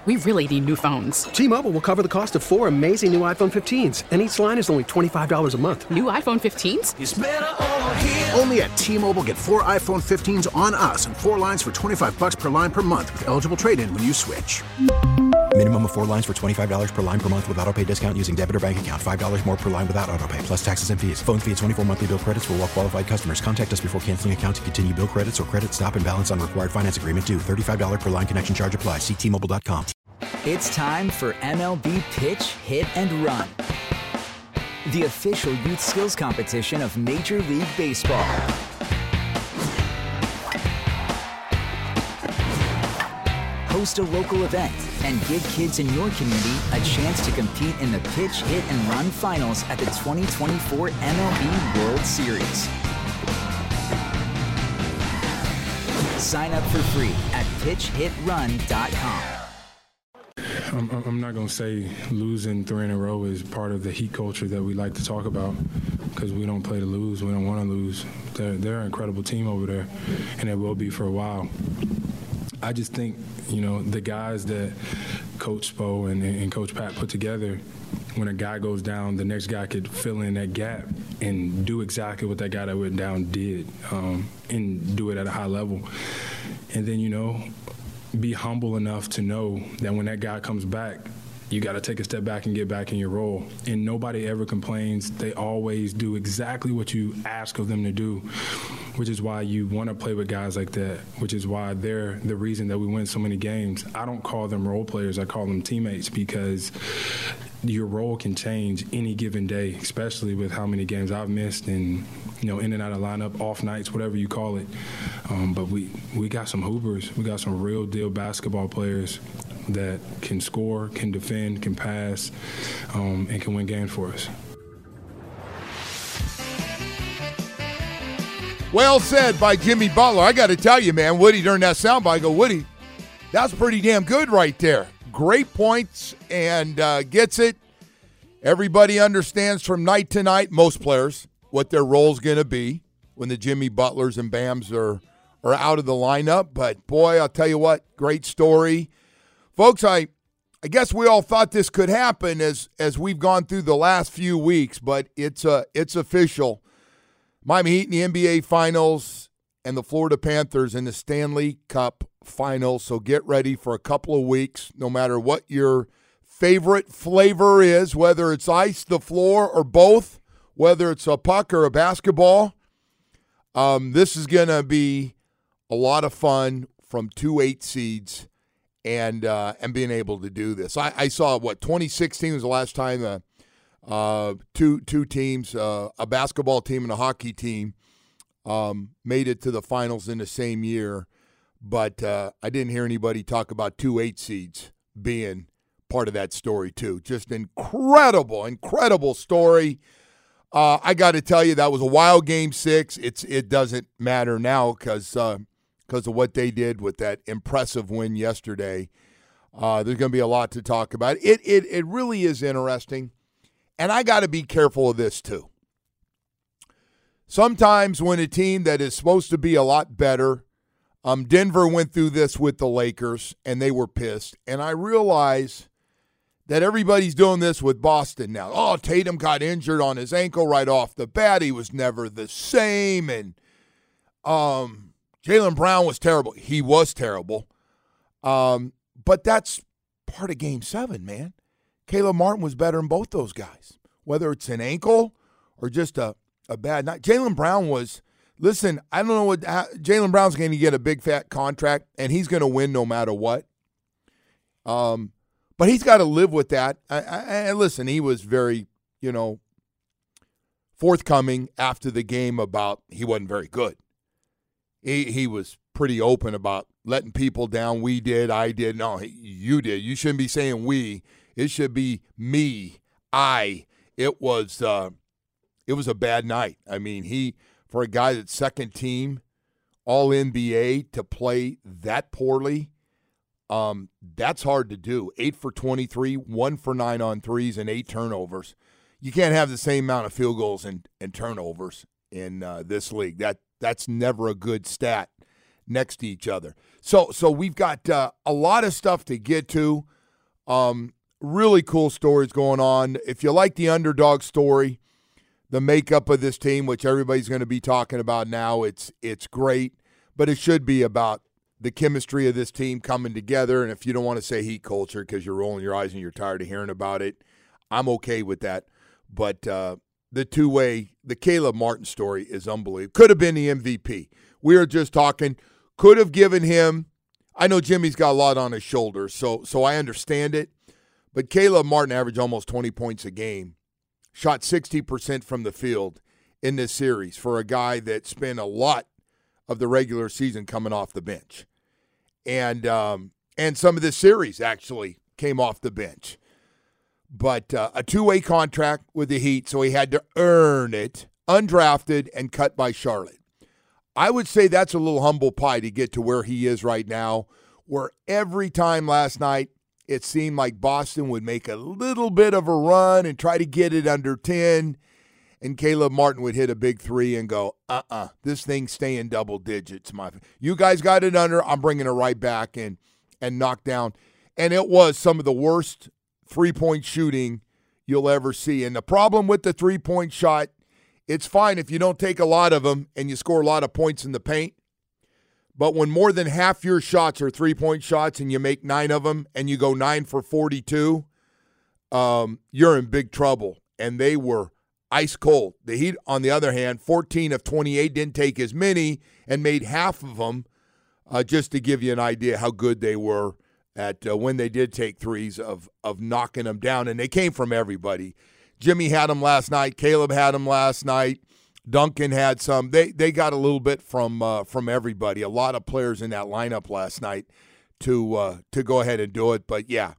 We really need new phones. T-Mobile will cover the cost of 4 amazing new iPhone 15s, and each line is only $25 a month. New iPhone 15s? It's better over here. Only at T-Mobile, get 4 iPhone 15s on us and 4 lines for $25 per line per month with eligible trade-in when you switch. Minimum of 4 lines for $25 per line per month with autopay discount using debit or bank account. $5 more per line without autopay, plus taxes and fees. Phone fee at 24 monthly bill credits for well-qualified customers. Contact us before canceling account to continue bill credits or credit stop and balance on required finance agreement due. $35 per line connection charge applies. See T-Mobile.com. It's time for MLB Pitch, Hit, and Run, the official youth skills competition of Major League Baseball. Host a local event and give kids in your community a chance to compete in the Pitch, Hit, and Run finals at the 2024 MLB World Series. Sign up for free at pitchhitrun.com. I'm not going to say losing 3 in a row is part of the Heat culture that we like to talk about, because we don't play to lose. We don't want to lose. They're an incredible team over there, and they will be for a while. I just think, the guys that Coach Spo and Coach Pat put together, when a guy goes down, the next guy could fill in that gap and do exactly what that guy that went down did, and do it at a high level. And then, be humble enough to know that when that guy comes back, you got to take a step back and get back in your role. And nobody ever complains. They always do exactly what you ask of them to do, which is why you want to play with guys like that, which is why they're the reason that we win so many games. I don't call them role players. I call them teammates, because your role can change any given day, especially with how many games I've missed and, in and out of lineup, off nights, whatever you call it. But we got some hoopers. We got some real deal basketball players that can score, can defend, can pass, and can win games for us. Well said by Jimmy Butler. I got to tell you, man, Woody, during that soundbite, I go, Woody, that's pretty damn good right there. Great points and gets it. Everybody understands from night to night, most players, what their role's going to be when the Jimmy Butlers and Bams are out of the lineup. But, boy, I'll tell you what, great story. Folks, I guess we all thought this could happen as we've gone through the last few weeks, but it's official. Miami Heat in the NBA Finals and the Florida Panthers in the Stanley Cup Finals. So get ready for a couple of weeks, no matter what your favorite flavor is, whether it's ice, the floor, or both, whether it's a puck or a basketball. This is going to be a lot of fun from 2 8 seeds and being able to do this. I saw, 2016 was the last time two teams, a basketball team and a hockey team, made it to the finals in the same year. But I didn't hear anybody talk about 2 8 seeds being part of that story, too. Just incredible story. I got to tell you, that was a wild Game 6. It doesn't matter now because of what they did with that impressive win yesterday. There's going to be a lot to talk about. It really is interesting. And I got to be careful of this, too. Sometimes when a team that is supposed to be a lot better, Denver went through this with the Lakers, and they were pissed. And I realize that everybody's doing this with Boston now. Oh, Tatum got injured on his ankle right off the bat. He was never the same. And Jaylen Brown was terrible. He was terrible. But that's part of Game 7, man. Caleb Martin was better than both those guys, whether it's an ankle or just a bad night. Jaylen Brown was – listen, I don't know what – Jaylen Brown's going to get a big, fat contract, and he's going to win no matter what. But he's got to live with that. And listen, he was very, forthcoming after the game about he wasn't very good. He was pretty open about letting people down. We did, I did. No, you did. You shouldn't be saying we. It should be me, I. It was a bad night. I mean, for a guy that's second team, all NBA, to play that poorly, that's hard to do. 8 for 23, 1 for 9 on threes, and 8 turnovers. You can't have the same amount of field goals and turnovers in this league. That's never a good stat next to each other. So we've got a lot of stuff to get to. Really cool stories going on. If you like the underdog story, the makeup of this team, which everybody's going to be talking about now, it's great, but it should be about the chemistry of this team coming together. And if you don't want to say heat culture because you're rolling your eyes and you're tired of hearing about it, I'm okay with that. But the two-way, the Caleb Martin story is unbelievable. Could have been the MVP. We were just talking, could have given him, I know Jimmy's got a lot on his shoulders, so I understand it. But Caleb Martin averaged almost 20 points a game, shot 60% from the field in this series for a guy that spent a lot of the regular season coming off the bench. And some of this series actually came off the bench. But a two-way contract with the Heat, so he had to earn it, undrafted and cut by Charlotte. I would say that's a little humble pie to get to where he is right now, where every time last night it seemed like Boston would make a little bit of a run and try to get it under 10, and Caleb Martin would hit a big three and go, this thing's staying double digits. You guys got it under, I'm bringing it right back and knock down. And it was some of the worst three-point shooting you'll ever see. And the problem with the three-point shot, it's fine if you don't take a lot of them and you score a lot of points in the paint. But when more than half your shots are three-point shots and you make 9 of them and you go 9 for 42, you're in big trouble. And they were ice cold. The Heat, on the other hand, 14 of 28, didn't take as many and made half of them, just to give you an idea how good they were at when they did take threes of knocking them down. And they came from everybody. Jimmy had them last night. Caleb had them last night. Duncan had some. They got a little bit from everybody. A lot of players in that lineup last night to go ahead and do it. But, yeah,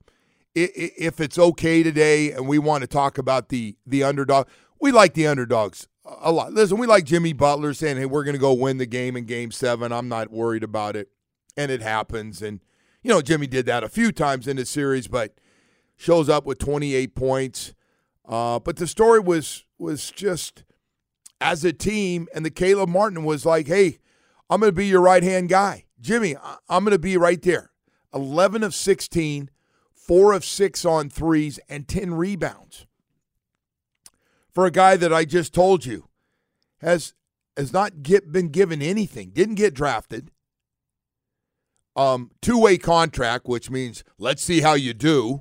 if it's okay today and we want to talk about the underdog, we like the underdogs a lot. Listen, we like Jimmy Butler saying, hey, we're going to go win the game in Game 7. I'm not worried about it. And it happens. And, you know, Jimmy did that a few times in the series, but shows up with 28 points. But the story was just as a team, and the Caleb Martin was like, hey, I'm going to be your right-hand guy. Jimmy, I'm going to be right there. 11 of 16, 4 of 6 on threes, and 10 rebounds. For a guy that I just told you has not been given anything, didn't get drafted. Two-way contract, which means let's see how you do.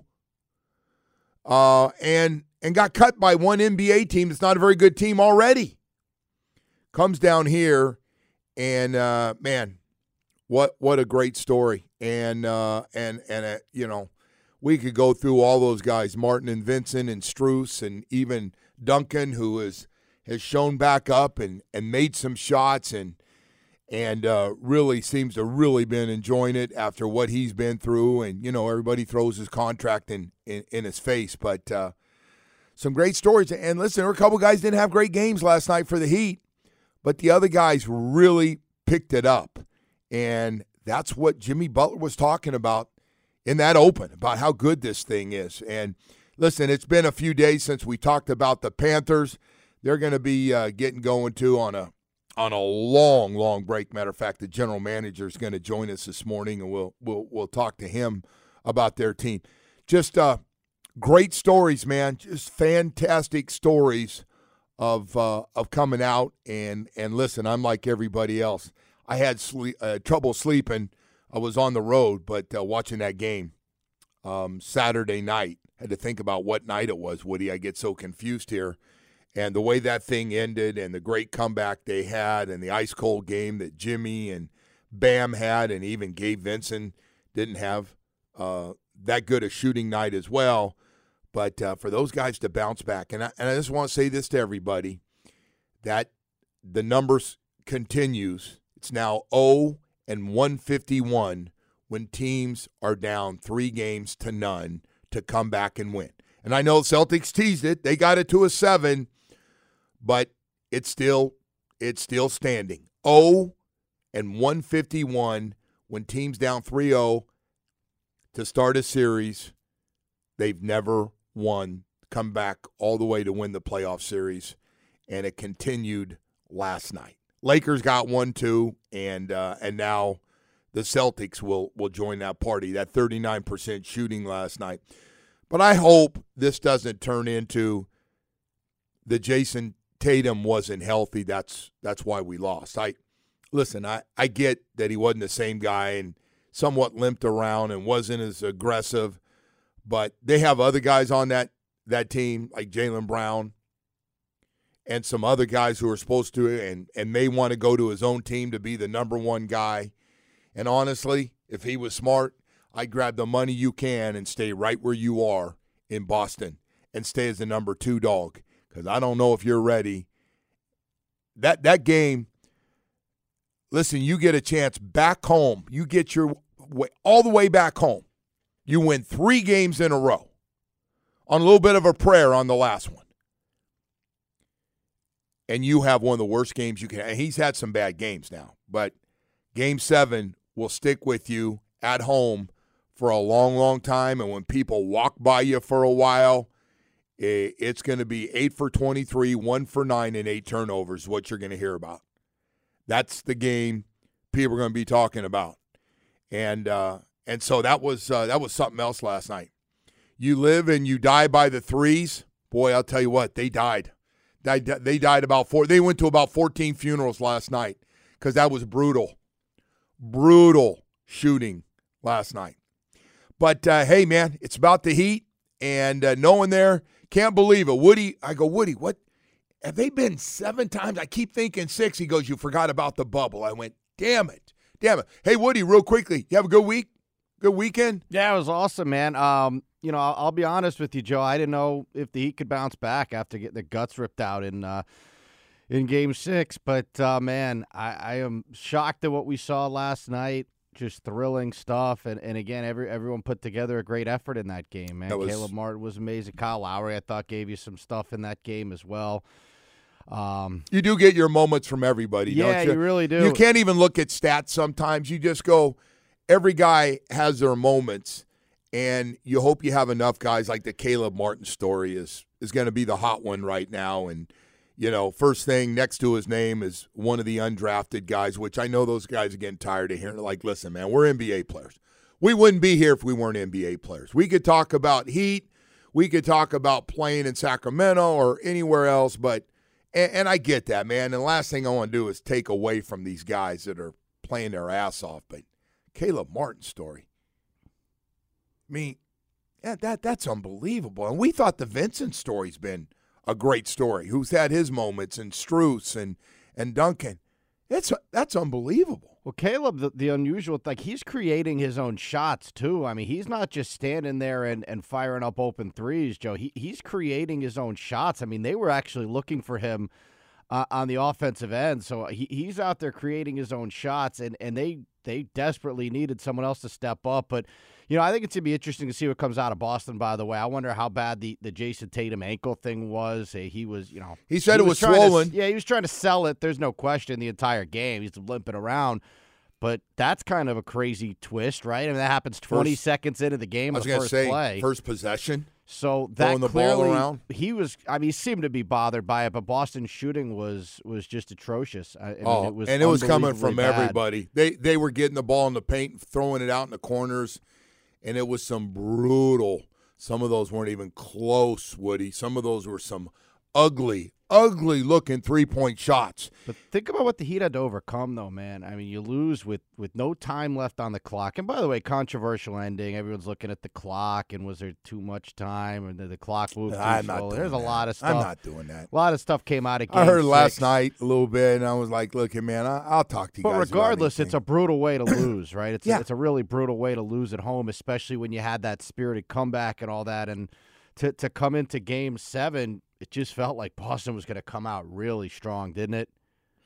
And got cut by one NBA team that's not a very good team already. Comes down here, and man, what a great story. And you know, we could go through all those guys, Martin and Vincent and Strus and even Duncan, who has shown back up and made some shots and really seems to really been enjoying it after what he's been through. And, you know, everybody throws his contract in his face. But some great stories. And listen, there were a couple guys didn't have great games last night for the Heat, but the other guys really picked it up. And that's what Jimmy Butler was talking about in that open, about how good this thing is. And listen, it's been a few days since we talked about the Panthers. They're going to be getting going, too, on a long break. Matter of fact, the general manager is going to join us this morning, and we'll talk to him about their team. Just great stories, man. Just fantastic stories of coming out. And listen, I'm like everybody else. I had trouble sleeping. I was on the road, but watching that game Saturday night, had to think about what night it was, Woody. I get so confused here. And the way that thing ended and the great comeback they had and the ice-cold game that Jimmy and Bam had, and even Gabe Vincent didn't have that good a shooting night as well. But for those guys to bounce back, and I just want to say this to everybody, that the numbers continues. It's now 0-151 when teams are down 3-0 to come back and win. And I know Celtics teased it. They got it to a 7. But it's still standing. 0-151 when teams down 3-0 to start a series. They've never won, come back all the way to win the playoff series, and it continued last night. Lakers got 1-2, and now the Celtics will join that party, that 39% shooting last night. But I hope this doesn't turn into the Jason Tatum wasn't healthy. That's why we lost. I get that he wasn't the same guy and somewhat limped around and wasn't as aggressive, but they have other guys on that team like Jaylen Brown and some other guys who are supposed to and may want to go to his own team to be the number one guy. And honestly, if he was smart, I'd grab the money you can and stay right where you are in Boston and stay as the number 2 dog, because I don't know if you're ready. That game, listen, you get a chance back home. You get your way all the way back home. You win 3 games in a row on a little bit of a prayer on the last one. And you have one of the worst games you can have. He's had some bad games now, but Game 7 will stick with you at home for a long, long time. And when people walk by you for a while, it's going to be 8 for 23, 1 for 9, and 8 turnovers, what you're going to hear about. That's the game people are going to be talking about. And so that was something else last night. You live and you die by the threes. Boy, I'll tell you what, they died. They died about 4. They went to about 14 funerals last night because that was brutal. Brutal shooting last night. But, hey, man, it's about the Heat, and no one there. Can't believe it. Woody, I go, Woody, what? Have they been 7 times? I keep thinking 6. He goes, you forgot about the bubble. I went, damn it. Hey, Woody, real quickly, you have a good week? Good weekend? Yeah, it was awesome, man. I'll be honest with you, Joe. I didn't know if the Heat could bounce back after getting their guts ripped out in Game 6. But, man, I am shocked at what we saw last night. Just thrilling stuff, and again, everyone put together a great effort in that game, man. Caleb Martin was amazing. Kyle Lowry, I thought, gave you some stuff in that game as well. You do get your moments from everybody, don't you? Yeah, you really do. You can't even look at stats sometimes. You just go, every guy has their moments, and you hope you have enough guys. Like the Caleb Martin story is going to be the hot one right now, and you know, first thing next to his name is one of the undrafted guys, which I know those guys are getting tired of hearing. Like, listen, man, we're NBA players. We wouldn't be here if we weren't NBA players. We could talk about Heat. We could talk about playing in Sacramento or anywhere else. But and I get that, man. And the last thing I want to do is take away from these guys that are playing their ass off. But Caleb Martin's story, I mean, that's unbelievable. And we thought the Vincent story's been a great story. Who's had his moments, and Strus and Duncan. That's unbelievable. Well, Caleb, the unusual, like, he's creating his own shots too. I mean, he's not just standing there and firing up open threes, Joe. He's creating his own shots. I mean, they were actually looking for him on the offensive end, so he's out there creating his own shots, and they desperately needed someone else to step up. But you know, I think it's going to be interesting to see what comes out of Boston, by the way. I wonder how bad the Jason Tatum ankle thing was. He was, you know. He said it was swollen. He was trying to sell it. There's no question the entire game. He's limping around. But that's kind of a crazy twist, right? I mean, that happens 20 seconds into the game of the first play. First possession. So that the clearly, ball around. He seemed to be bothered by it, but Boston's shooting was just atrocious. It was coming from everybody. They were getting the ball in the paint and throwing it out in the corners. And it was some brutal. Some of those weren't even close, Woody. Some of those were some ugly-looking three-point shots. But think about what the Heat had to overcome, though, man. I mean, you lose with no time left on the clock. And by the way, controversial ending. Everyone's looking at the clock, and was there too much time, and the clock moved too slow? There's a lot of stuff. I'm not doing that. A lot of stuff came out of Game 6. I heard last night a little bit, and I was like, look, man, I'll talk to you guys. But regardless, it's a brutal way to lose, right? It's a really brutal way to lose at home, especially when you had that spirited comeback and all that. And to come into Game 7, it just felt like Boston was going to come out really strong, didn't it?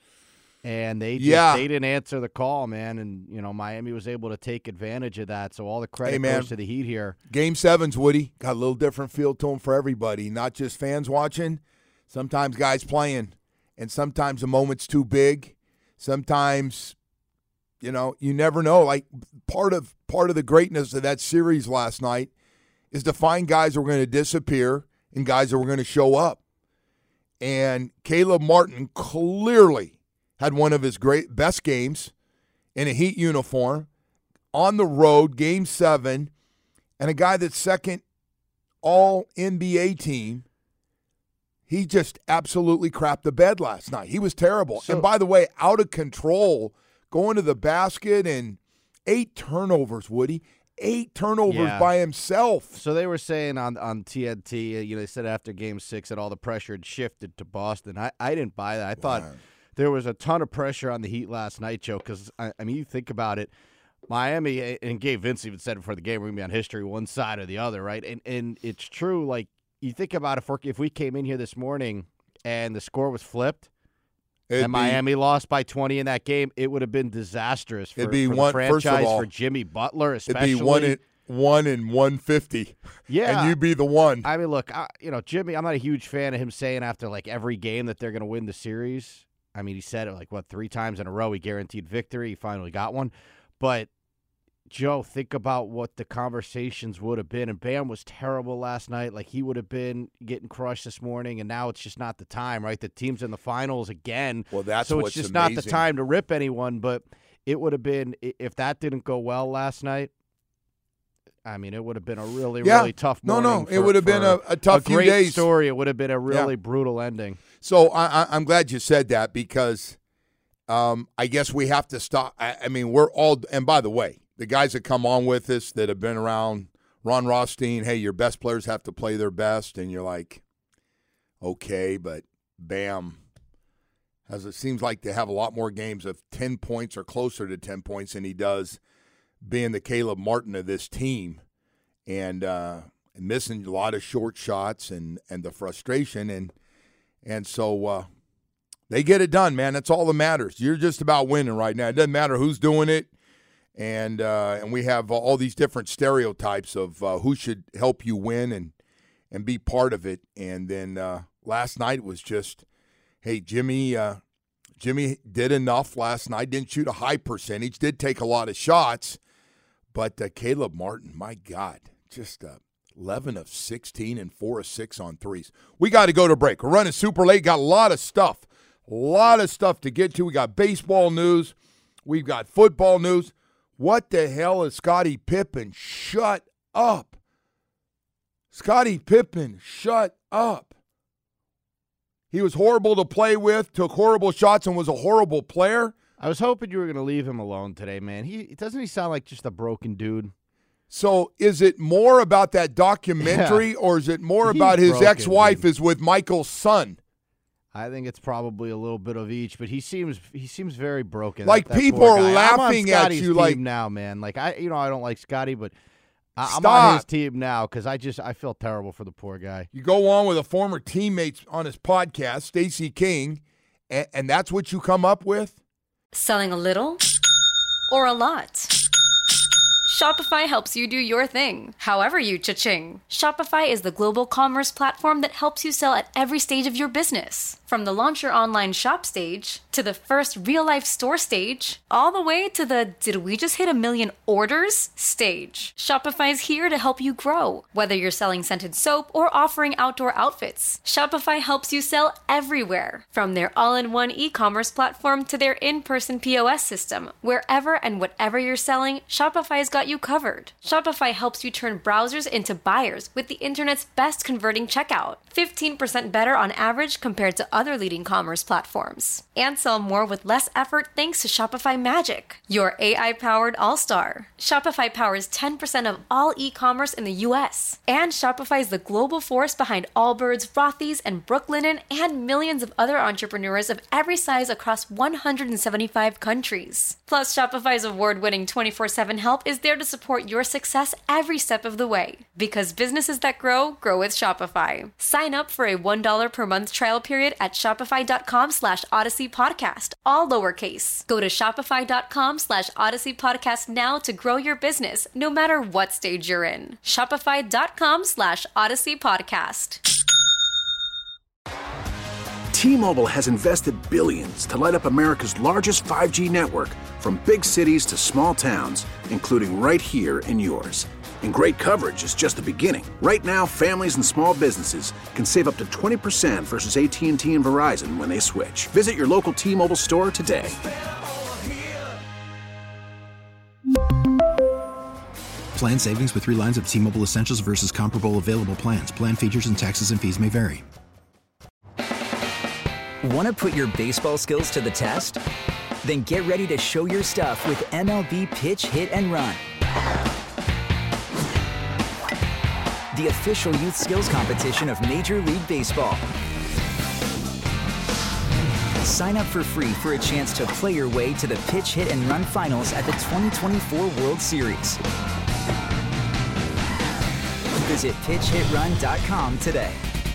And they didn't answer the call, man. And, you know, Miami was able to take advantage of that. So all the credit goes to the Heat here. Game 7's, Woody, got a little different feel to them for everybody, not just fans watching. Sometimes guys playing, and sometimes the moment's too big. Sometimes, you know, you never know. Like, part of the greatness of that series last night is to find guys who are going to disappear and guys that were going to show up. And Caleb Martin clearly had one of his best games in a Heat uniform on the road, Game 7, and a guy that's second all-NBA team, he just absolutely crapped the bed last night. He was terrible. And by the way, out of control, going to the basket and 8 turnovers, Woody. 8 turnovers by himself. So they were saying on TNT, they said after Game 6 that all the pressure had shifted to Boston. I didn't buy that. I thought there was a ton of pressure on the Heat last night, Joe, because, I mean, you think about it, Miami, and Gabe Vince even said before the game, we're going to be on history one side or the other, right? And it's true. Like, you think about if we came in here this morning and the score was flipped and Miami lost by 20 in that game, it would have been disastrous for the franchise, for Jimmy Butler especially. It'd be 1 in 150. Yeah. And you'd be the one. I mean, look, Jimmy, I'm not a huge fan of him saying after, like, every game that they're going to win the series. I mean, he said it, 3 times in a row. He guaranteed victory. He finally got one. But, Joe, think about what the conversations would have been. And Bam was terrible last night. Like, he would have been getting crushed this morning, and now it's just not the time, right? The team's in the finals again. Well, that's so what's it's just amazing. not the time to rip anyone. But it would have been, if that didn't go well last night, I mean, it would have been a really, really tough morning. It would have been a tough few days. A great story. It would have been a really brutal ending. So I'm glad you said that because I guess we have to stop. I mean, we're all – and by the way, the guys that come on with us that have been around, Ron Rothstein, hey, your best players have to play their best. And you're like, okay, but Bam it seems like they have a lot more games of 10 points or closer to 10 points than he does being the Caleb Martin of this team and missing a lot of short shots and the frustration. And so they get it done, man. That's all that matters. You're just about winning right now. It doesn't matter who's doing it. And we have all these different stereotypes of who should help you win and be part of it. And then last night was just, hey, Jimmy did enough last night. Didn't shoot a high percentage. Did take a lot of shots. But Caleb Martin, my God, just 11 of 16 and 4 of 6 on threes. We got to go to break. We're running super late. Got a lot of stuff to get to. We got baseball news. We've got football news. What the hell is Scottie Pippen? Shut up. Scottie Pippen, shut up. He was horrible to play with, took horrible shots, and was a horrible player. I was hoping you were going to leave him alone today, man. Doesn't he sound like just a broken dude? So is it more about that documentary or is it more about his ex-wife is with Michael's son? I think it's probably a little bit of each, but he seems very broken. Like that people are laughing at you like now, man. Like I don't like Scotty, but I'm on his team now because I feel terrible for the poor guy. You go on with a former teammate on his podcast, Stacey King, and that's what you come up with? Selling a little or a lot? Shopify helps you do your thing, however you cha-ching. Shopify is the global commerce platform that helps you sell at every stage of your business. From the launch your online shop stage, to the first real-life store stage, all the way to the did we just hit 1 million orders stage. Shopify's here to help you grow. Whether you're selling scented soap or offering outdoor outfits, Shopify helps you sell everywhere. From their all-in-one e-commerce platform to their in-person POS system, wherever and whatever you're selling, Shopify's got you covered. Shopify helps you turn browsers into buyers with the internet's best converting checkout. 15% better on average compared to other leading commerce platforms. And sell more with less effort thanks to Shopify Magic, your AI-powered all-star. Shopify powers 10% of all e-commerce in the U.S. And Shopify is the global force behind Allbirds, Rothy's, and Brooklinen, and millions of other entrepreneurs of every size across 175 countries. Plus, Shopify's award-winning 24/7 help is there to support your success every step of the way. Because businesses that grow with Shopify. Sign up for a $1 per month trial period at shopify.com/Odyssey Podcast, all lowercase. Go to shopify.com/Odyssey Podcast now to grow your business, no matter what stage you're in. Shopify.com/Odyssey Podcast. T-Mobile has invested billions to light up America's largest 5G network, from big cities to small towns, including right here in yours. And great coverage is just the beginning. Right now, families and small businesses can save up to 20% versus AT&T and Verizon when they switch. Visit your local T-Mobile store today. Plan savings with 3 lines of T-Mobile Essentials versus comparable available plans. Plan features and taxes and fees may vary. Want to put your baseball skills to the test? Then get ready to show your stuff with MLB Pitch Hit and Run, the official youth skills competition of Major League Baseball. Sign up for free for a chance to play your way to the Pitch Hit and Run finals at the 2024 World Series. Visit pitchhitrun.com today.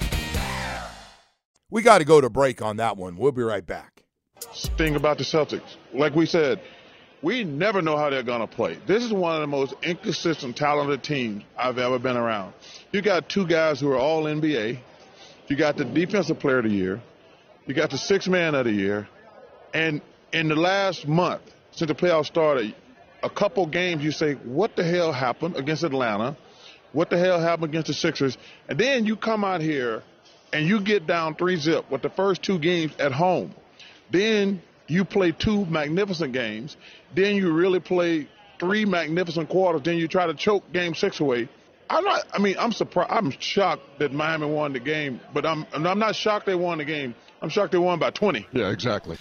We got to go to break on that one. We'll be right back. Thing about the Celtics, like we said, we never know how they're going to play. This is one of the most inconsistent, talented teams I've ever been around. You got 2 guys who are all NBA. You got the Defensive Player of the Year. You got the 6th Man of the Year. And in the last month, since the playoffs started, a couple games you say, what the hell happened against Atlanta? What the hell happened against the Sixers? And then you come out here and you get down 3-0 with the first 2 games at home. Then you play 2 magnificent games. Then you really play 3 magnificent quarters. Then you try to choke game 6 away. I'm surprised. I'm shocked that Miami won the game, but I'm not shocked they won the game. I'm shocked they won by 20. Yeah, exactly.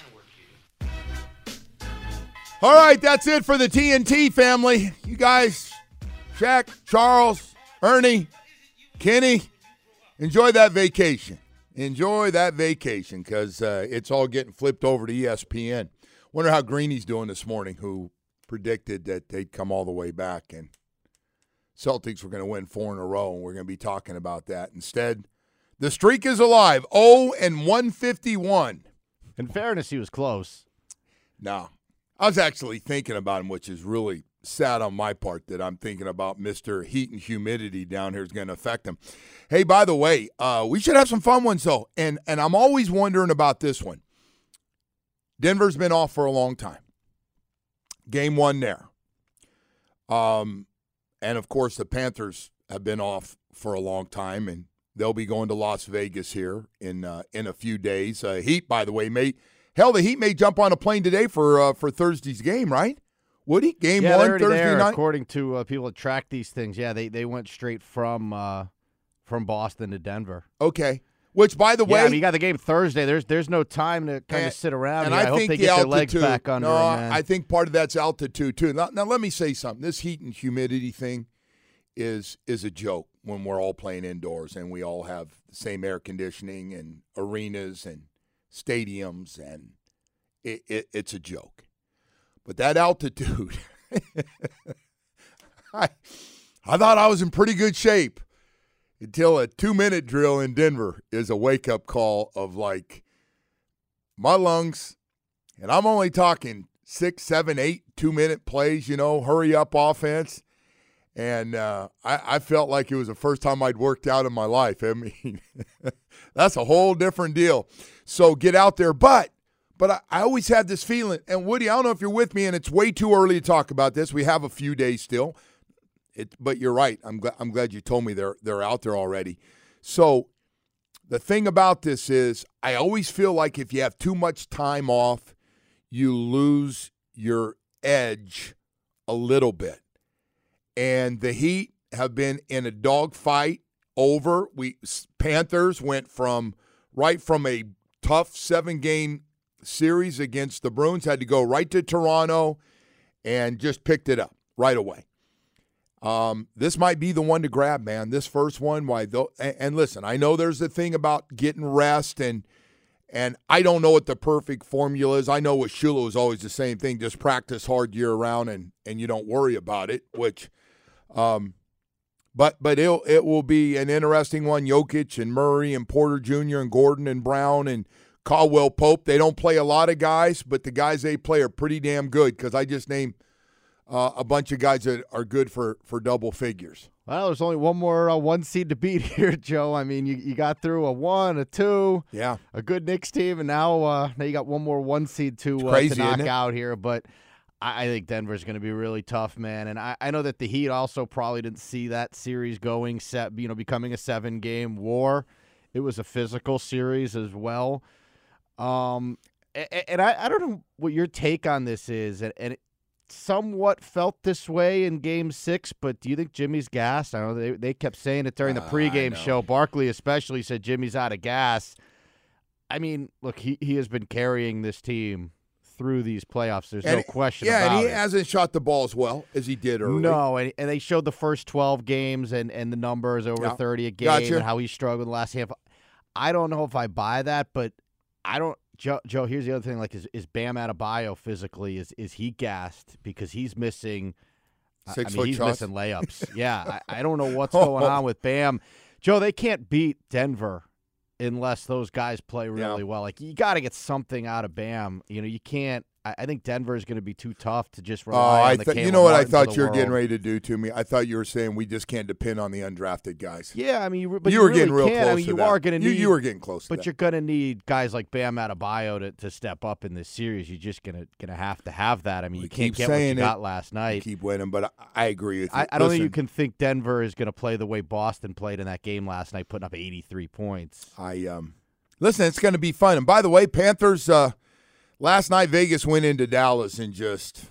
All right, that's it for the TNT family. You guys, Shaq, Charles, Ernie, Kenny, enjoy that vacation. Enjoy that vacation because it's all getting flipped over to ESPN. Wonder how Greeny's doing this morning, who predicted that they'd come all the way back and Celtics were going to win 4 in a row, and we're going to be talking about that. Instead, the streak is alive, 0-151. In fairness, he was close. No. I was actually thinking about him, which is really sad on my part that I'm thinking about Mr. Heat and humidity down here is going to affect him. Hey, by the way, we should have some fun ones, though, and I'm always wondering about this one. Denver's been off for a long time. Game 1 there. And, of course, the Panthers have been off for a long time, and they'll be going to Las Vegas here in a few days. Heat, by the way, the Heat may jump on a plane today for Thursday's game, right? Would he? Game 1 Thursday there, night? According to people that track these things, yeah, they went straight from Boston to Denver. Okay. Which, by the way, I mean, you got the game Thursday. There's no time to kind of sit around. And I hope think they get their legs back under. No, I think part of that's altitude too. Now, let me say something. This heat and humidity thing is a joke when we're all playing indoors and we all have the same air conditioning and arenas and stadiums, and it's a joke. But that altitude, I thought I was in pretty good shape until a 2-minute drill in Denver is a wake-up call of, like, my lungs, and I'm only talking 6, 7, 8 2-minute plays, hurry-up offense. And I felt like it was the first time I'd worked out in my life. I mean, that's a whole different deal. So get out there. But I always had this feeling, and Woody, I don't know if you're with me, and it's way too early to talk about this. We have a few days still. But you're right. I'm glad you told me they're out there already. So the thing about this is I always feel like if you have too much time off, you lose your edge a little bit. And the Heat have been in a dogfight over. Panthers went from a tough 7-game series against the Bruins, had to go right to Toronto and just picked it up right away. This might be the one to grab, man. This first one, and listen, I know there's a thing about getting rest, and I don't know what the perfect formula is. I know with Shula is always the same thing: just practice hard year round, and you don't worry about it. Which, but it will be an interesting one. Jokic and Murray and Porter Jr. and Gordon and Brown and Caldwell Pope. They don't play a lot of guys, but the guys they play are pretty damn good. Because I just named a bunch of guys that are good for double figures. Well, there's only one more 1 seed to beat here, Joe. I mean, you got through a 1, a 2, a good Knicks team, and now you got one more 1 seed to knock out here. But I think Denver's going to be really tough, man. And I know that the Heat also probably didn't see that series going, becoming a 7-game war. It was a physical series as well. And I don't know what your take on this is, and somewhat felt this way in Game 6, but do you think Jimmy's gassed? I know they kept saying it during the pregame show. Barkley especially said Jimmy's out of gas. I mean, look, he has been carrying this team through these playoffs. There's no question about it. Yeah, and he hasn't shot the ball as well as he did early. No, and they showed the first 12 games and the numbers over 30 a game and how he struggled the last half. I don't know if I buy that, but I don't. Joe, here's the other thing. Like, is Bam Adebayo physically? Is he gassed because he's missing? He's missing layups. Yeah, I don't know what's going on with Bam. Joe, they can't beat Denver unless those guys play really well. Like, you got to get something out of Bam. You can't. I think Denver is going to be too tough to just rely on the Caleb You know what I Martins thought you were getting ready to do to me? I thought you were saying we just can't depend on the undrafted guys. Yeah, I mean, but you were getting real close to you that. are going to need. You were getting close to that. But you're going to need guys like Bam Adebayo to step up in this series. You're just going to have that. I mean, you can't get what you got last night. Keep winning, but I agree with you. I don't think you can think Denver is going to play the way Boston played in that game last night, putting up 83 points. Listen, it's going to be fun. And by the way, Panthers. Last night, Vegas went into Dallas and just,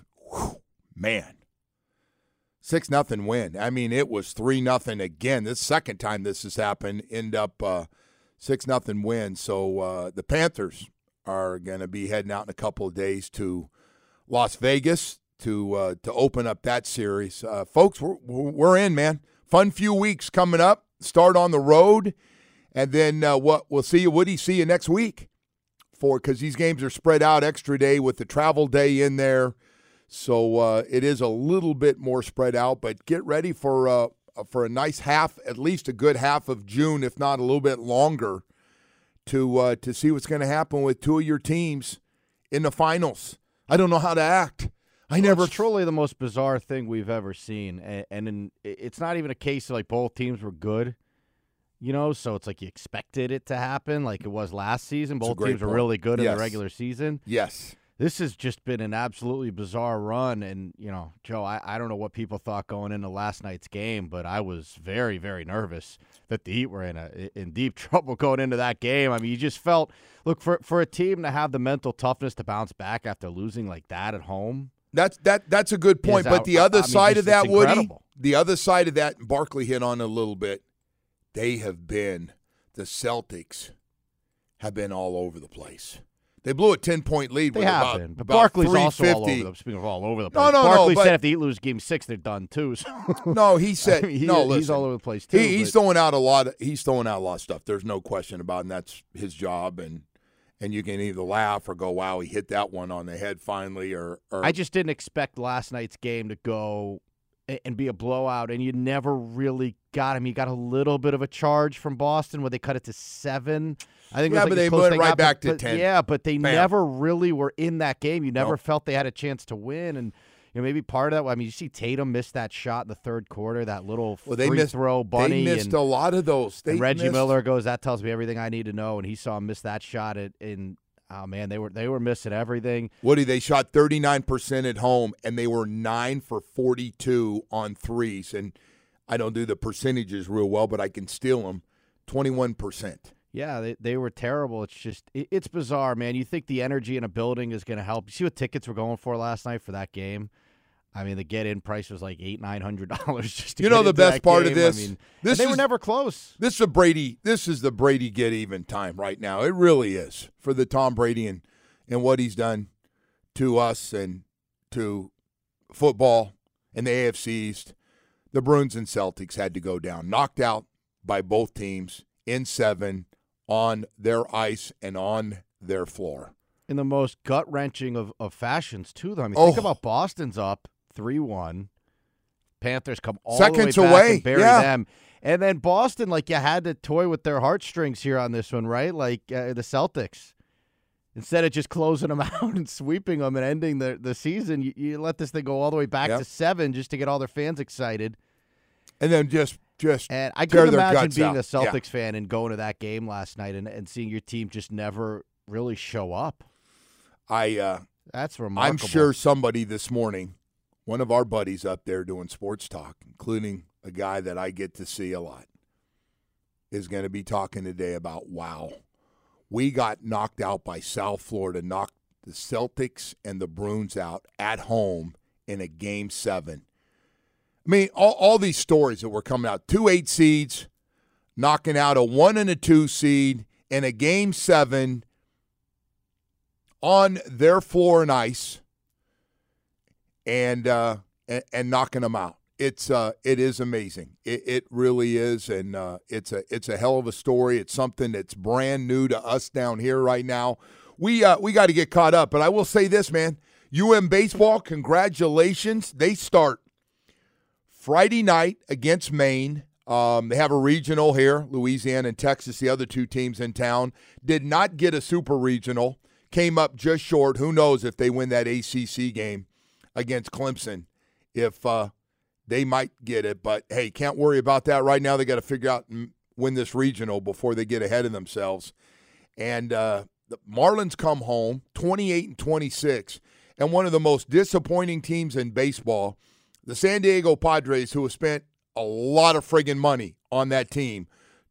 6-0 win. I mean, it was 3-0 again. This second time this has happened, end up 6-0 win. So the Panthers are going to be heading out in a couple of days to Las Vegas to open up that series. Folks, we're in, man. Fun few weeks coming up. Start on the road, and then we'll see you, Woody. See you next week. Because these games are spread out, extra day with the travel day in there. So it is a little bit more spread out, but get ready for a nice half, at least a good half of June, if not a little bit longer, to see what's going to happen with two of your teams in the finals. I don't know how to act. It's truly the most bizarre thing we've ever seen, and it's not even a case of like both teams were good. So it's like you expected it to happen like it was last season. Both teams were really good in the regular season. Yes. This has just been an absolutely bizarre run. And, Joe, I don't know what people thought going into last night's game, but I was very, very nervous that the Heat were in deep trouble going into that game. I mean, you just felt, look, for a team to have the mental toughness to bounce back after losing like that at home. That's a good point. But the other side of that, Woody, the other side of that, Barkley hit on a little bit. The Celtics have been all over the place. They blew a 10-point lead. They have been. But Barkley's also all over the, speaking of all over the place. Barkley said if the Heat lose Game 6, they're done too. So. No, he said he's all over the place too. He's throwing out a lot of stuff. There's no question about it, and that's his job. And you can either laugh or go, wow, he hit that one on the head finally. Or I just didn't expect last night's game to go and be a blowout, and you never really got him. You got a little bit of a charge from Boston where they cut it to 7. I think but they went right back to 10. Yeah, but they never really were in that game. You never felt they had a chance to win, and maybe part of that. I mean, you see Tatum miss that shot in the third quarter, that little free throw bunny. They missed a lot of those. Reggie Miller goes, that tells me everything I need to know, and he saw him miss that shot in. Oh, man, they were missing everything. Woody, they shot 39% at home, and they were 9 for 42 on threes. And I don't do the percentages real well, but I can steal them. 21%. Yeah, they were terrible. It's just it's bizarre, man. You think the energy in a building is going to help. You see what tickets were going for last night for that game? I mean, the get-in price was like $800-900 just to get into the best that part game. of this? I mean, they were never close. This is the Brady get-even time right now. It really is for the Tom Brady and what he's done to us and to football and the AFC East. The Bruins and Celtics had to go down, knocked out by both teams in 7 on their ice and on their floor. In the most gut-wrenching of fashions, too, though. I mean, think about Boston's up 3-1. Panthers come all seconds the way back away and bury them. And then Boston, like, you had to toy with their heartstrings here on this one, right? Like the Celtics. Instead of just closing them out and sweeping them and ending the season, you let this thing go all the way back to 7 just to get all their fans excited. And then just and I couldn't imagine being a Celtics fan and going to that game last night and seeing your team just never really show up. That's remarkable. I'm sure somebody this morning, one of our buddies up there doing sports talk, including a guy that I get to see a lot, is going to be talking today about, wow, we got knocked out by South Florida, knocked the Celtics and the Bruins out at home in a Game 7. I mean, all these stories that were coming out, 2 8 seeds knocking out a 1 and a 2 seed in a Game 7 on their floor and ice and knocking them out. It is amazing. It really is, and it's a hell of a story. It's something that's brand new to us down here right now. We got to get caught up, but I will say this, man. UM baseball, congratulations. They start Friday night against Maine. They have a regional here, Louisiana and Texas, the other two teams in town. Did not get a super regional. Came up just short. Who knows if they win that ACC game against Clemson, if they might get it. But, hey, can't worry about that right now. They got to figure out and win this regional before they get ahead of themselves. And the Marlins come home 28-26, and one of the most disappointing teams in baseball, the San Diego Padres, who have spent a lot of friggin' money on that team,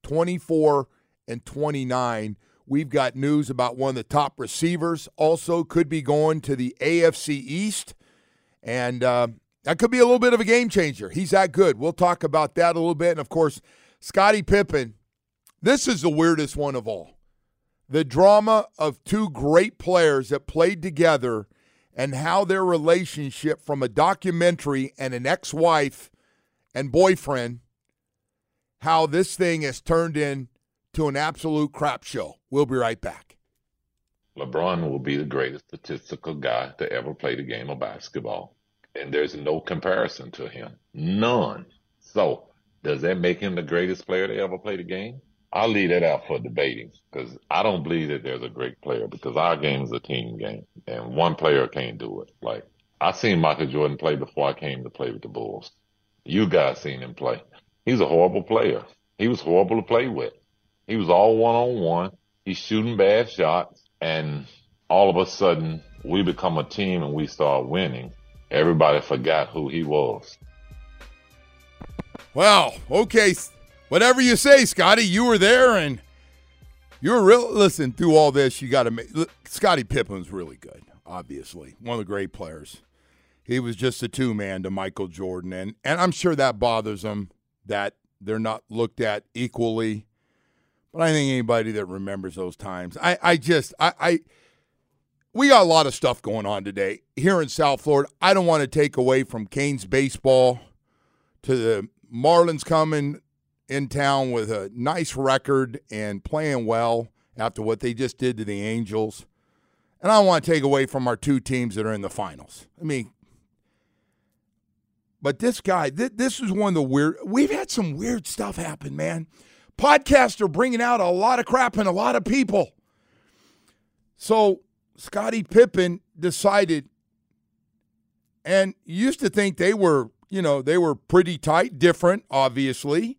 24-29. We've got news about one of the top receivers also could be going to the AFC East, and that could be a little bit of a game changer. He's that good. We'll talk about that a little bit. And, of course, Scottie Pippen, this is the weirdest one of all. The drama of two great players that played together and how their relationship from a documentary and an ex-wife and boyfriend, how this thing has turned into an absolute crap show. We'll be right back. LeBron will be the greatest statistical guy to ever play the game of basketball. And there's no comparison to him. None. So, does that make him the greatest player to ever play the game? I'll leave that out for debating, because I don't believe that there's a great player, because our game is a team game, and one player can't do it. Like, I seen Michael Jordan play before I came to play with the Bulls. You guys seen him play. He's a horrible player. He was horrible to play with. He was all one-on-one. He's shooting bad shots, and all of a sudden, we become a team and we start winning. Everybody forgot who he was. Well, okay. Whatever you say, Scotty, you were there, and you were real. Listen, through all this, you got to make Scottie Pippen's really good, obviously. One of the great players. He was just a two-man to Michael Jordan, and I'm sure that bothers them that they're not looked at equally. But I think anybody that remembers those times, we got a lot of stuff going on today here in South Florida. I don't want to take away from Canes baseball to the Marlins coming in town with a nice record and playing well after what they just did to the Angels. And I don't want to take away from our two teams that are in the finals. I mean, but this guy, this is one of the weird – we've had some weird stuff happen, man. Podcasts are bringing out a lot of crap in a lot of people. So Scottie Pippen decided, and you used to think they were pretty tight, different, obviously.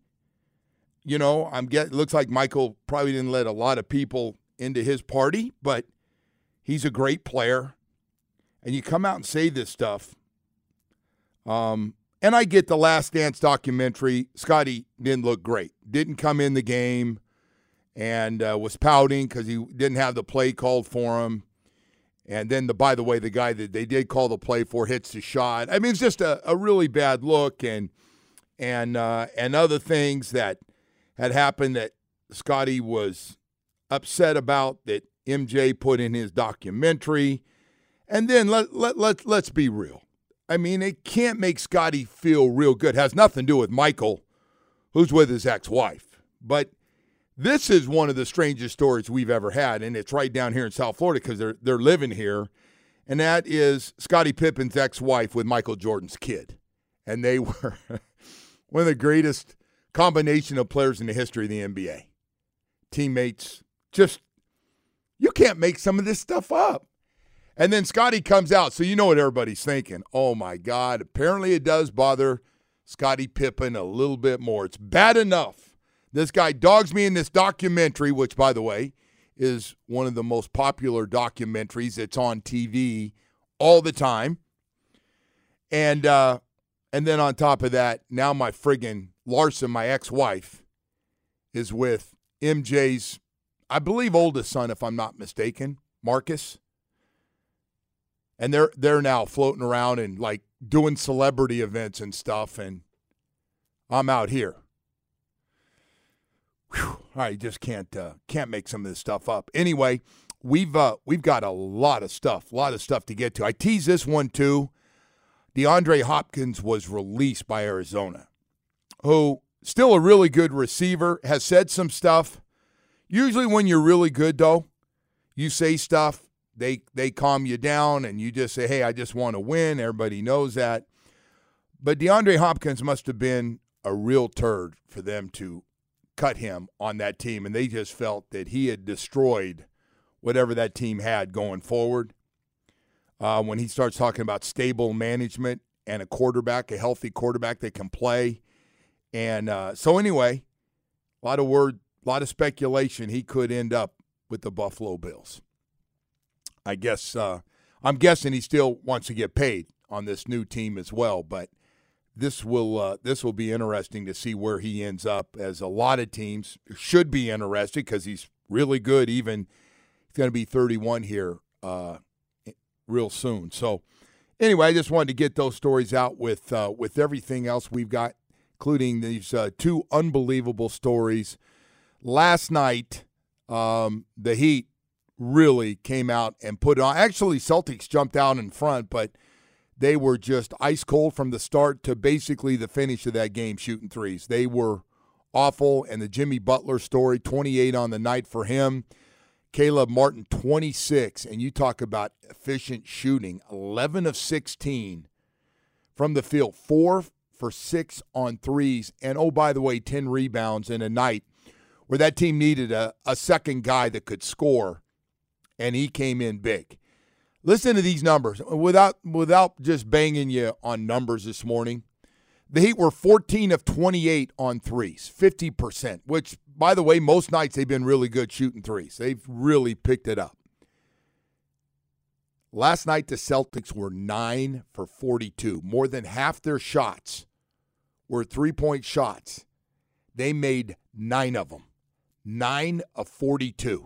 Looks like Michael probably didn't let a lot of people into his party, but he's a great player. And you come out and say this stuff. And I get the Last Dance documentary. Scotty didn't look great. Didn't come in the game and was pouting because he didn't have the play called for him. And then, by the way, the guy that they did call the play for hits the shot. I mean, it's just a really bad look and other things that had happened that Scotty was upset about that MJ put in his documentary. And then let's be real. I mean, it can't make Scotty feel real good. It has nothing to do with Michael, who's with his ex-wife. But this is one of the strangest stories we've ever had, and it's right down here in South Florida because they're living here, and that is Scottie Pippen's ex-wife with Michael Jordan's kid. And they were one of the greatest combination of players in the history of the NBA. Teammates, you can't make some of this stuff up. And then Scotty comes out, so you know what everybody's thinking. Oh, my God, apparently it does bother Scottie Pippen a little bit more. It's bad enough. This guy dogs me in this documentary, which, by the way, is one of the most popular documentaries. It's on TV all the time. And then on top of that, now my friggin' Larson, my ex-wife, is with MJ's, I believe, oldest son, if I'm not mistaken, Marcus. And they're now floating around and, like, doing celebrity events and stuff, and I'm out here. Whew, I just can't make some of this stuff up. Anyway, we've got a lot of stuff to get to. I teased this one too. DeAndre Hopkins was released by Arizona, who still a really good receiver, has said some stuff. Usually when you're really good, though, you say stuff, they calm you down, and you just say, hey, I just want to win. Everybody knows that. But DeAndre Hopkins must have been a real turd for them to cut him on that team, and they just felt that he had destroyed whatever that team had going forward. When he starts talking about stable management and a healthy quarterback that can play. And so anyway, a lot of speculation he could end up with the Buffalo Bills. I guess I'm guessing he still wants to get paid on this new team as well, but this will be interesting to see where he ends up, as a lot of teams should be interested because he's really good. Even he's going to be 31 here real soon. So anyway, I just wanted to get those stories out with everything else we've got, including these two unbelievable stories. Last night, the Heat really came out and put it on. Actually, Celtics jumped out in front, but they were just ice cold from the start to basically the finish of that game, shooting threes. They were awful, and the Jimmy Butler story, 28 on the night for him. Caleb Martin, 26, and you talk about efficient shooting, 11 of 16 from the field, 4 for 6 on threes, and, oh, by the way, 10 rebounds in a night where that team needed a second guy that could score, and he came in big. Listen to these numbers. Without just banging you on numbers this morning, the Heat were 14 of 28 on threes, 50%, which, by the way, most nights they've been really good shooting threes. They've really picked it up. Last night, the Celtics were 9 for 42. More than half their shots were three-point shots. They made 9 of them. 9 of 42.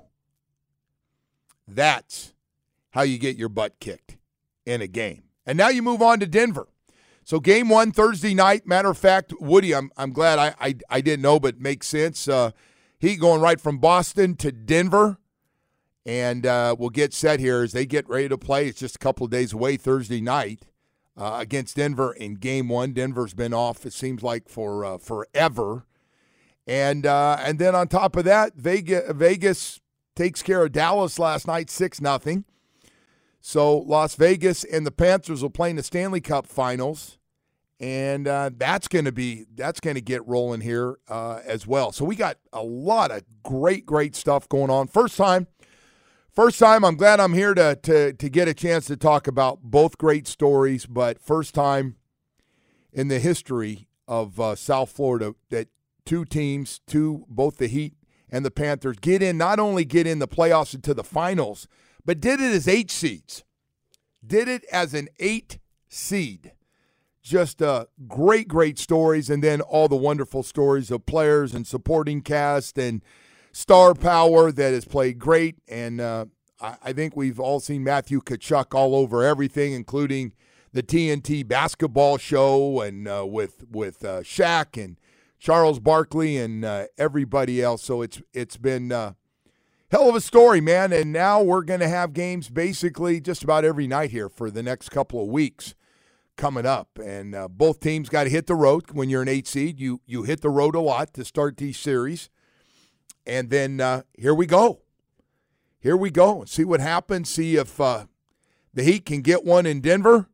That's how you get your butt kicked in a game. And now you move on to Denver. So game 1, Thursday night. Matter of fact, Woody, I'm glad I didn't know, but makes sense. Heat going right from Boston to Denver. And we'll get set here as they get ready to play. It's just a couple of days away, Thursday night, against Denver in game 1. Denver's been off, it seems like, for forever. And then on top of that, Vegas takes care of Dallas last night, 6-0. So Las Vegas and the Panthers will play in the Stanley Cup Finals, and that's going to get rolling here as well. So we got a lot of great stuff going on. First time, I'm glad I'm here to get a chance to talk about both great stories, but first time in the history of South Florida that two teams, both the Heat and the Panthers, not only get in the playoffs into the finals, but did it as 8 seeds. Did it as an 8 seed. Just great stories, and then all the wonderful stories of players and supporting cast and star power that has played great. And I think we've all seen Matthew Tkachuk all over everything, including the TNT basketball show and with Shaq and Charles Barkley and everybody else. So it's been hell of a story, man. And now we're going to have games basically just about every night here for the next couple of weeks coming up. And both teams got to hit the road. When you're an 8 seed, you hit the road a lot to start these series. And then here we go. Here we go. See what happens. See if the Heat can get one in Denver.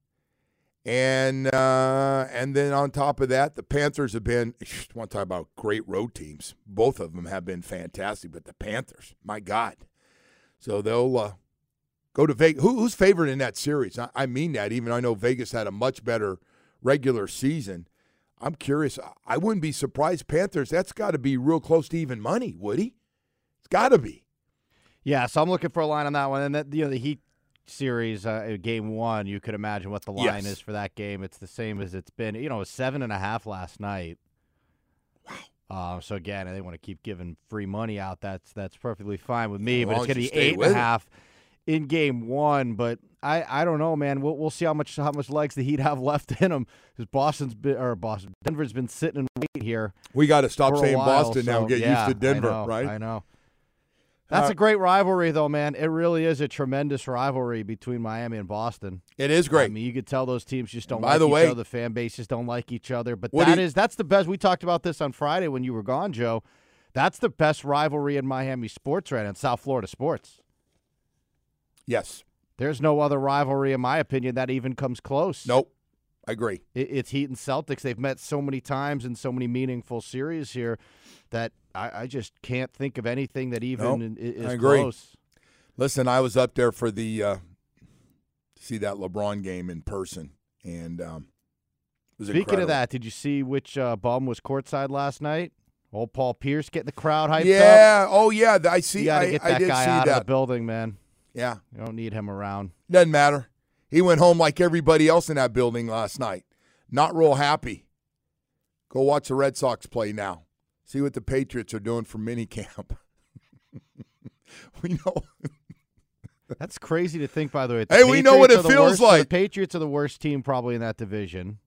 And then on top of that, the Panthers have been, I want to talk about great road teams. Both of them have been fantastic, but the Panthers, my God. So they'll go to Vegas. Who's favored in that series? I mean that, even though I know Vegas had a much better regular season. I'm curious. I wouldn't be surprised. Panthers, that's got to be real close to even money, Woody. It's got to be. Yeah, so I'm looking for a line on that one. And the Heat series, game 1, you could imagine what the line is for that game. It's the same as it's been. It was 7.5 last night. Wow. So again, they want to keep giving free money out. That's perfectly fine with me. But it's going to be 8.5 in Game 1, but I don't know, man. We'll see how much legs the Heat have left in them. Because Denver's been sitting and waiting here. We got to stop saying while, Boston now and get used to Denver, right? I know. That's a great rivalry, though, man. It really is a tremendous rivalry between Miami and Boston. It is great. I mean, you could tell those teams just don't like each other. The fan bases don't like each other. But that's the best. We talked about this on Friday when you were gone, Joe. That's the best rivalry in Miami sports right now, in South Florida sports. Yes. There's no other rivalry, in my opinion, that even comes close. Nope. I agree. It's Heat and Celtics. They've met so many times in so many meaningful series here that I just can't think of anything that even is close. Listen, I was up there for the see that LeBron game in person, and it was Speaking incredible. of that, did you see which bum was courtside last night? Old Paul Pierce getting the crowd hyped up. Yeah. Oh, yeah. I see. You got to get that guy out of the building, man. Yeah. You don't need him around. Doesn't matter. He went home like everybody else in that building last night. Not real happy. Go watch the Red Sox play now. See what the Patriots are doing for minicamp. We know. That's crazy to think, by the way. Hey, we know what it feels like. The Patriots are the worst team probably in that division.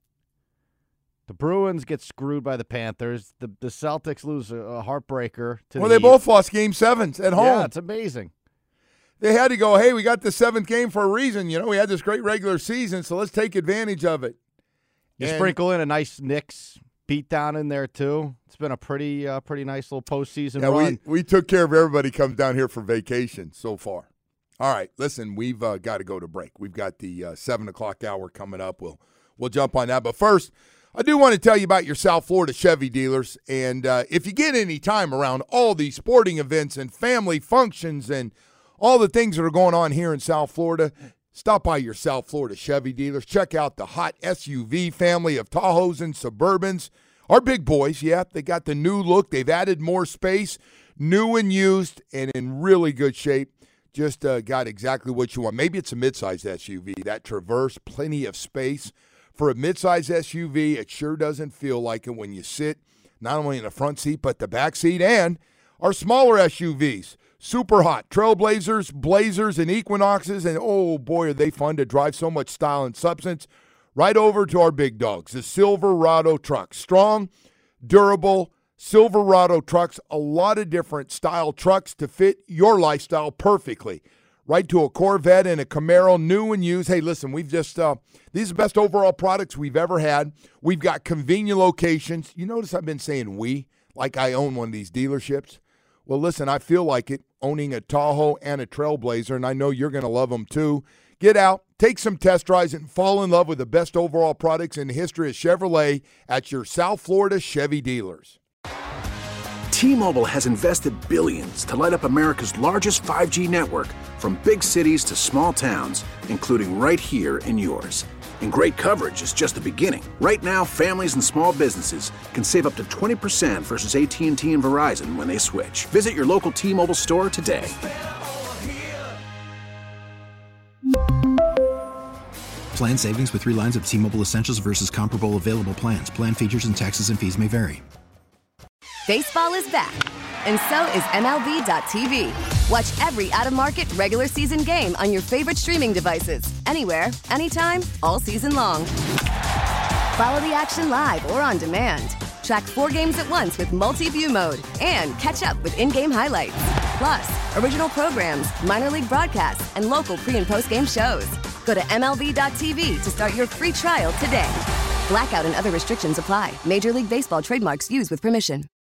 The Bruins get screwed by the Panthers. The Celtics lose a heartbreaker to the Heat. They both lost Game 7s at home. Yeah, it's amazing. They had to go, hey, we got the 7th game for a reason. You know, we had this great regular season, so let's take advantage of it. You sprinkle in a nice Knicks beatdown in there, too. It's been a pretty nice little postseason run. We took care of everybody comes down here for vacation so far. All right, listen, we've got to go to break. We've got the 7 o'clock hour coming up. We'll jump on that. But first, I do want to tell you about your South Florida Chevy dealers. And if you get any time around all these sporting events and family functions and all the things that are going on here in South Florida, stop by your South Florida Chevy dealers. Check out the hot SUV family of Tahoes and Suburbans. Our big boys, yeah, they got the new look. They've added more space, new and used, and in really good shape. Just got exactly what you want. Maybe it's a midsize SUV, that Traverse, plenty of space. For a midsize SUV, it sure doesn't feel like it when you sit not only in the front seat but the back seat. And our smaller SUVs, super hot. Trailblazers, Blazers, and Equinoxes, and oh boy, are they fun to drive. So much style and substance. Right over to our big dogs, the Silverado trucks. Strong, durable Silverado trucks, a lot of different style trucks to fit your lifestyle perfectly. Right to a Corvette and a Camaro, new and used. Hey, listen, we've just, these are the best overall products we've ever had. We've got convenient locations. You notice I've been saying we, like I own one of these dealerships. Well, listen, I feel like it, owning a Tahoe and a Trailblazer, and I know you're going to love them too. Get out, take some test drives, and fall in love with the best overall products in the history of Chevrolet at your South Florida Chevy dealers. T-Mobile has invested billions to light up America's largest 5G network, from big cities to small towns, including right here in yours. And great coverage is just the beginning. Right now, families and small businesses can save up to 20% versus AT&T and Verizon when they switch. Visit your local T-Mobile store today. Plan savings with 3 lines of T-Mobile Essentials versus comparable available plans. Plan features and taxes and fees may vary. Baseball is back, and so is MLB.tv. Watch every out-of-market regular season game on your favorite streaming devices, anywhere, anytime, all season long. Follow the action live or on demand. Track 4 games at once with multi-view mode and catch up with in-game highlights. Plus, original programs, minor league broadcasts, and local pre- and post-game shows. Go to MLB.tv to start your free trial today. Blackout and other restrictions apply. Major League Baseball trademarks used with permission.